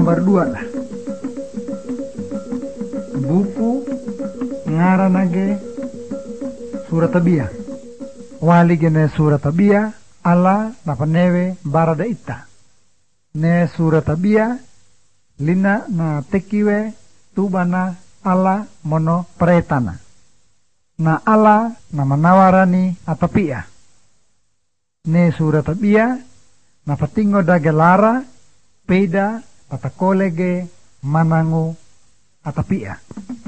gambar 2 lah. Buku ngaranage surat Tabia. Wali gene surat Tabia ala napanewe barada ita. Ne surat Tabia lina na tekiwe tubana ala mono pretana. Na ala na manawarani atapia. Ne surat Tabia na patingo da gelara peda patakolege manangu atapia.